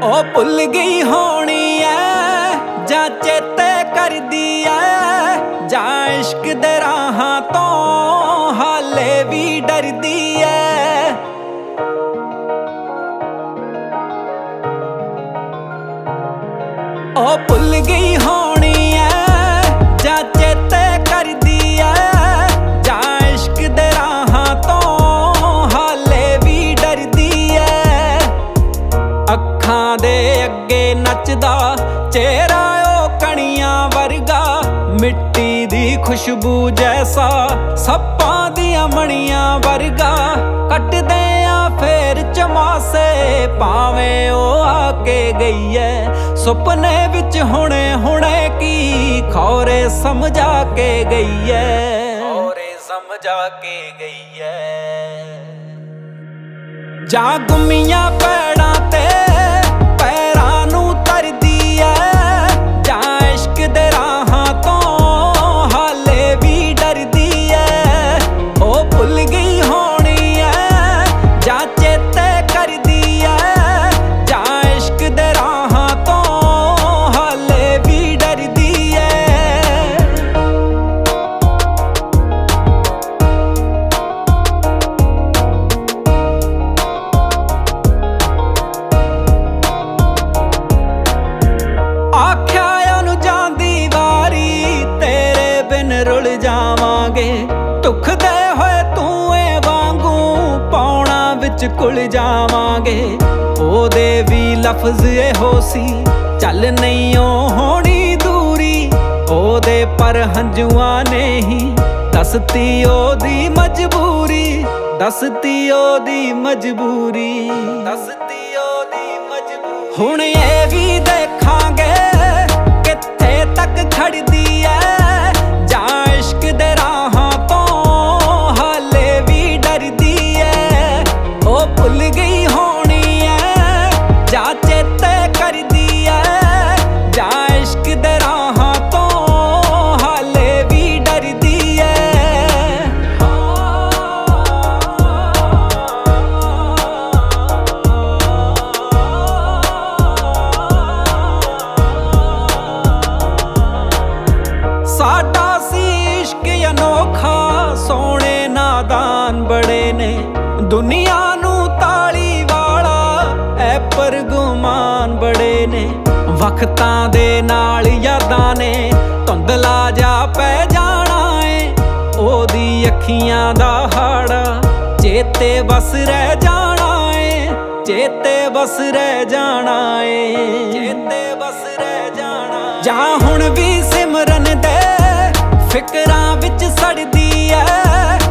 ਉਹ ਭੁੱਲ ਗਈ ਹੋਣੀ ਐ ਜਾਂ ਚੇਤੇ ਕਰਦੀ ਐ, ਜਾਂ ਇਸ਼ਕ ਦੇ ਰਾਹਾਂ ਤੋਂ ਹਾਲੇ ਵੀ ਡਰਦੀ ਐ। ਉਹ ਭੁੱਲ ਗਈ ਹੋਣੀ ਐ ਜਾਂ ਚੇਤੇ ਕਰਦੀ ਐ, ਜਾਂ ਇਸ਼ਕ ਦੇ ਰਾਹਾਂ ਤੋਂ ਹਾਲੇ ਵੀ ਡਰਦੀ ਐ। ਅੱਖਾਂ ਦੇ ਅੱਗੇ ਨੱਚਦਾ ਚਿਹਰਾ ਉਹ ਕਣੀਆਂ ਵਰਗਾ, ਮਿੱਟੀ ਦੀ ਖੁਸ਼ਬੂ ਜੈਸਾ ਸੱਪਾਂ ਦੀਆਂ ਮਣੀਆਂ ਵਰਗਾ। ਕੱਟਦੇ ਆ ਫੇਰ ਚਮਾਸੇ ਭਾਵੇਂ ਉਹ ਆ ਕੇ ਗਈ ਐ, ਸੁਪਨੇ ਵਿੱਚ ਹੁਣੇ ਹੁਣੇ ਕੀ ਖੌਰੇ ਸਮਝਾ ਕੇ ਗਈ ਐ, ਖੌਰੇ ਸਮਝਾ ਕੇ ਗਈ ਐ। ਜਾਂ ਗੁੰਮੀਆਂ ਪੈੜਾਂ ਤੇ ਪੈਰਾਂ ਨੂੰ ਤਰਦੀ ਐ, ਜਾਂ ਇਸ਼ਕ ਦੇ ਰਾਹਾਂ ਤੋਂ ਹਾਲੇ ਵੀ ਡਰਦੀ ਐ। ਉਹ ਭੁੱਲ ਗਈ ਹੋਣੀ ਐ ਜਾਂ ਚੇਤੇ ਕਰਦੀ ਐ, ਜਾਂ ਇਸ਼ਕ ਦੇ ਰਾਹਾਂ ਤੋਂ ਹਾਲੇ ਵੀ ਡਰਦੀ ਐ। ਆਖਿਆ ਉਹਨੂੰ ਜਾਂਦੀ ਵਾਰੀ ਤੇਰੇ ਬਿਨ ਰੁਲ ਜਾਵਾਂਗੇ, ਟੁੱਕਦੇ ਹੋਏ ਧੂਏ ਵਾਂਗੂ ਪੌਣਾ ਵਿੱਚ ਘੁਲ ਜਾਵਾਂਗੇ। ਉਹਦੇ ਵੀ ਲਫ਼ਜ਼ ਇਹੋ ਸੀ, ਚੱਲ ਨਹੀਂ ਉਹ ਹੋਣੀ ਦੂਰੀ, ਉਹਦੇ ਪਰ ਹੰਝੂਆਂ ਨੇ ਹੀ ਦੱਸਤੀ ਉਹਦੀ ਮਜਬੂਰੀ, ਦੱਸਤੀ ਉਹਦੀ ਮਜਬੂਰੀ, ਦੱਸਤੀ ਉਹਦੀ ਮਜਬੂਰੀ। ਹੁਣ ਇਹ ਵੀ ਦੇਖਾਂਗੇ ਕਿੱਥੇ ਤੱਕ ਖੜਦੀ ਐ, ਜਾਂ ਇਸ਼ਕ ਦੇ ਰਾਹਾਂ ਤੋਂ ਹਾਲੇ ਵੀ ਡਰਦੀ ਐ। ਉਹ ਭੁੱਲ ਗਈ ਹੋਣੀ ਐ ਜਾਂ ਚੇਤੇ ਕਰਦੀ ਐ, ਜਾਂ ਇਸ਼ਕ ਦੇ ਰਾਹਾਂ ਤੋਂ ਹਾਲੇ ਵੀ ਡਰਦੀ ਐ। ਸਾਡਾ ਸੀ ਇਸ਼ਕ ਅਨੋਖਾ, ਸੋਹਣੇ ਨਾਦਾਨ ਬੜੇ ਨੇ, ਦੁਨੀਆ ਨੂੰ ਤਾਲੀ ਵਾਲਾ ਐ ਪਰ ਗੁਮਾਨ ਬੜੇ ਨੇ। ਵਕਤਾਂ ਦੇ ਨਾਲ ਯਾਦਾਂ ਨੇ ਧੁੰਦਲਾ ਜਾ ਪੈ ਜਾਣਾ ਏ, ਉਹਦੀ ਅੱਖੀਆਂ ਦਾ ਹਾੜਾ ਚੇਤੇ ਬਸ ਰਹਿ ਜਾਣਾ ਏ, ਚੇਤੇ ਬਸ ਰਹਿ ਜਾਣਾ ਏ, ਚੇਤੇ ਬਸ ਰਹਿ ਜਾਣਾ। ਜਾਂ ਹੁਣ ਵੀ ਸਿਮਰਨ ਦੇ ਫਿਕਰਾਂ ਵਿੱਚ ਸੜਦੀ ਐ,